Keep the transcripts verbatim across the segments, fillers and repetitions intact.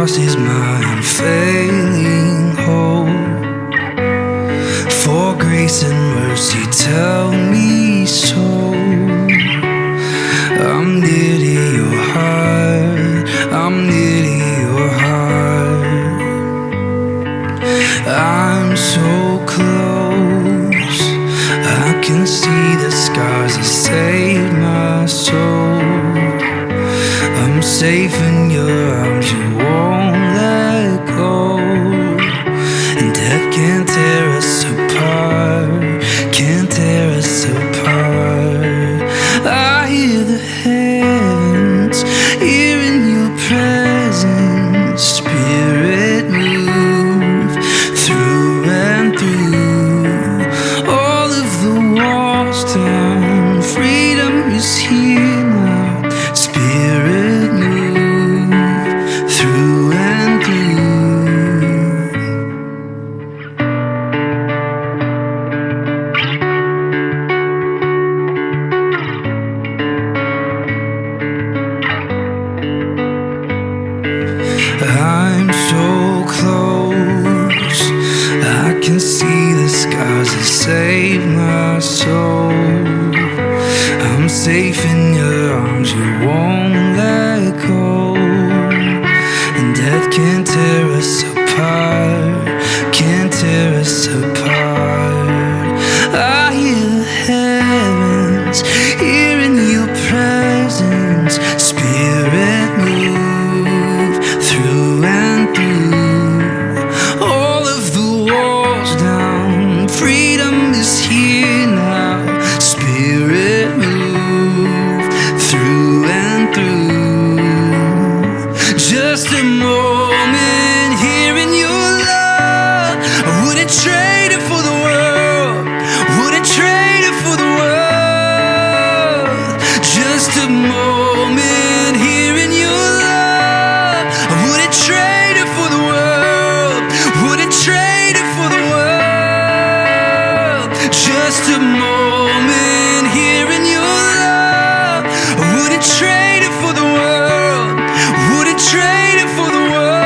cross is my unfailing hope. For grace and mercy tell me so. I'm near to your heart, I'm near to your heart. I'm so close, I can see the scars that saved my soul. I'm safe in your arms, you won't let go. And death can't tear us apart, can't tear us apart. I hear the heavens, here in your presence. Spirit move through and through. All of the walls down, freedom is here now. Spirit move through and through. I'm so close, I can see the scars that save my soul. I'm safe in your arms, you won't let go. And death can't tear us apart, can't tear us apart. I hear the heavens, here in your presence. Spirit move through and through. All of the walls down, freedom is here now. Spirit move through and through. Just a moment here in your love, I wouldn't trade it for the world, wouldn't trade it for the world. Just a moment here in your love, I wouldn't trade it for the world, wouldn't trade it for the world. Just a moment here in your love, I wouldn't trade it for the world, wouldn't trade it for the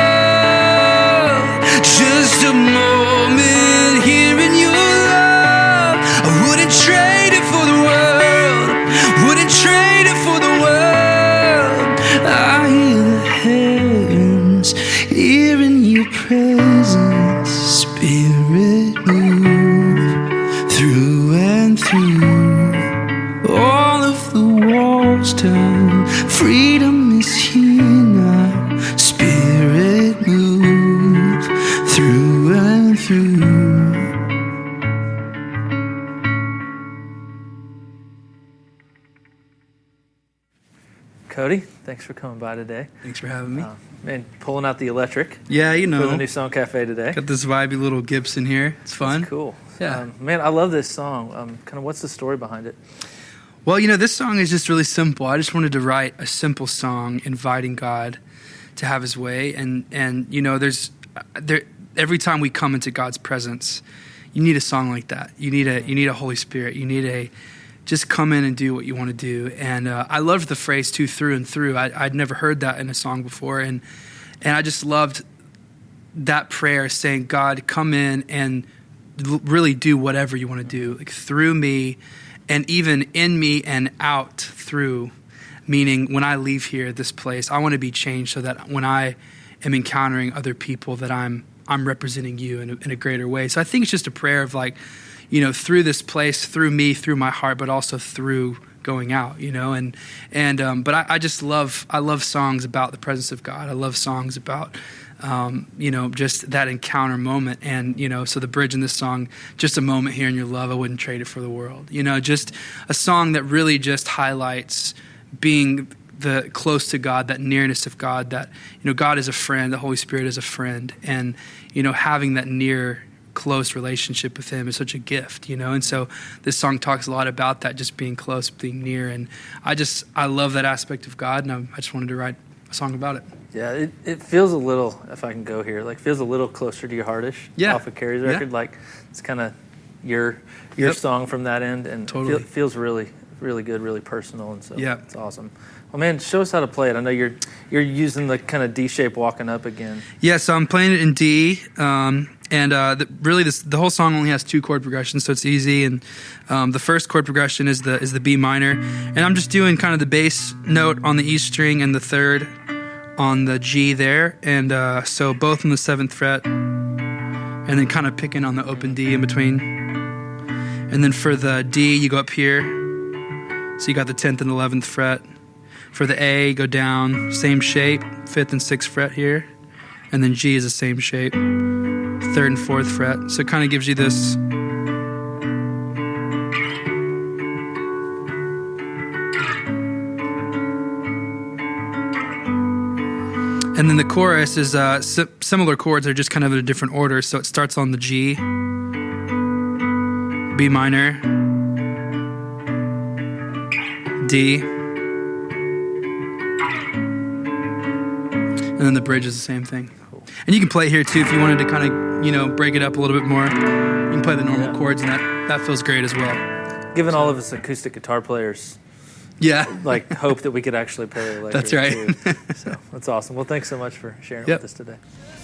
world. Just a moment here in your love, I wouldn't trade it for the world, wouldn't trade it for the world. I hear the heavens, here in your presence. Spirit move through and through. All of the walls down, freedom is here now. Spirit move through and through. Cody, thanks for coming by today. Thanks for having me. Uh, and pulling out the electric Yeah, you for the know, New Song Cafe today. got this vibey little Gibson here. It's fun. That's cool. Yeah. Um, man, I love this song. Um, kind of what's the story behind it? Well, you know, this song is just really simple. I just wanted to write a simple song inviting God to have his way. And, and you know, there's there every time we come into God's presence, you need a song like that. You need a you need a Holy Spirit. You need a just come in and do what you want to do. And uh, I loved the phrase too, through and through. I, I'd never heard that in a song before. And and I just loved that prayer saying, God, come in and l- really do whatever you want to do, like through me and even in me and out through, meaning when I leave here, this place, I want to be changed so that when I am encountering other people that I'm I'm representing you in a, in a greater way. So I think it's just a prayer of like, you know, through this place, through me, through my heart, but also through going out, you know, and, and, um, but I, I just love, I love songs about the presence of God. I love songs about, um, you know, just that encounter moment. And, you know, so the bridge in this song, just a moment here in your love, I wouldn't trade it for the world, you know, just a song that really just highlights being the close to God, that nearness of God, that, you know, God is a friend, the Holy Spirit is a friend. And, you know, having that near, close relationship with him is such a gift, you know? And so this song talks a lot about that, just being close, being near. And I just, I love that aspect of God. And I, I just wanted to write a song about it. Yeah, it, it feels a little, if I can go here, like feels a little closer to your heartish Yeah. off of Carrie's record. Yeah. Like it's kind of your your Yep. song from that end. And Totally. it feel, feels really, really good, really personal. And so Yeah. it's awesome. Well, man, show us how to play it. I know you're you're using the kind of D shape walking up again. Yeah, so I'm playing it in D, um, and uh, the, really this, the whole song only has two chord progressions, so it's easy. And um, the first chord progression is the is the B minor, and I'm just doing kind of the bass note on the E string and the third on the G there, and uh, so both on the seventh fret, and then kind of picking on the open D in between. And then for the D, you go up here, so you got the tenth and eleventh fret. For the A, go down, same shape, fifth and sixth fret here. And then G is the same shape, third and fourth fret. So it kind of gives you this. And then the chorus is uh, si- similar chords, are just kind of in a different order. So it starts on the G, B minor, D, and then the bridge is the same thing. Cool. And you can play here too if you wanted to kind of, you know, break it up a little bit more. You can play the normal Yeah. chords, and that, that feels great as well. Given all of us acoustic guitar players, Yeah. like hope that we could actually play electric. That's right. Too. So that's awesome. Well, thanks so much for sharing it Yep. with us today.